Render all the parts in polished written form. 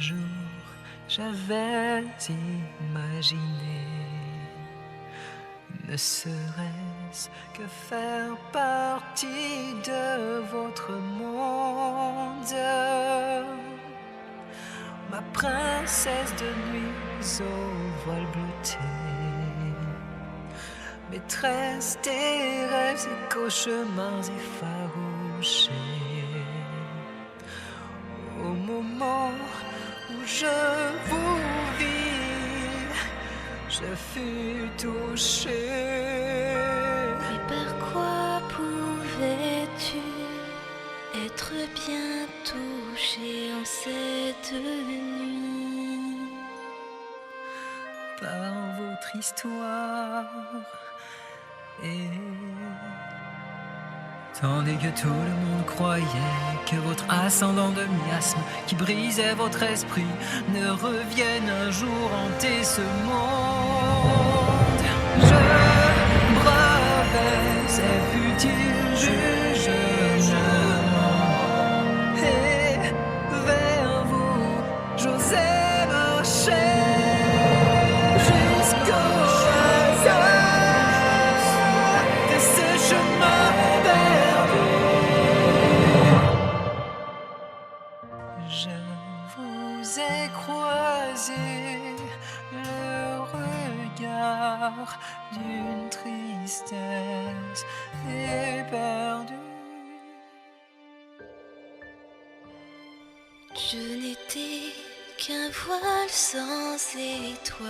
jour, j'avais imaginé ne serait-ce que faire partie de votre monde. Ma princesse de nuit au voile bleuté, maîtresse des rêves et cauchemars effarouchés. Au moment où je vous vis, je fus touché. Mais par quoi pouvais-tu être bien touché en cette nuit? Par votre histoire. Et tandis que tout le monde croyait que votre ascendant de miasme qui brisait votre esprit ne revienne un jour hanter ce monde, je bravais ces futiles jugements et vers vous j'osais marcher jusqu'au hasard de ce chemin perdu. Je vous ai croisé le regard d'une tristesse éperdue. Je n'étais qu'un voile sans étoile.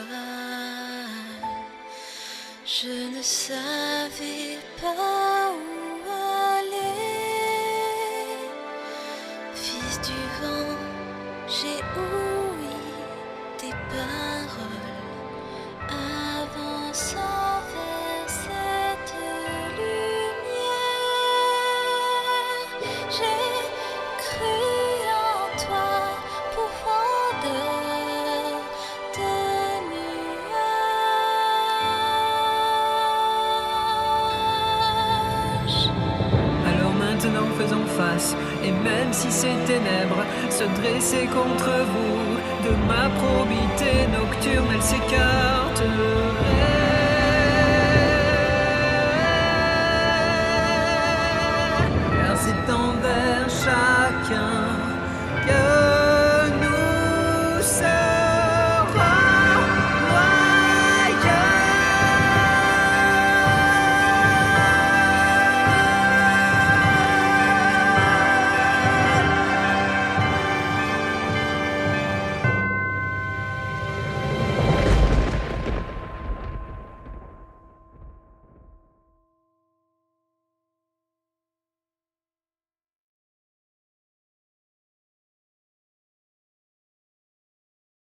Je ne savais pas où aller. Fils du vent, j'ai ouï tes paroles, avançant vers cette lumière. J'ai cru en toi, profondeur de nuages. Alors maintenant faisons face, et même si ces ténèbres se dressaient contre vous, de ma probité nocturne elle s'écarte.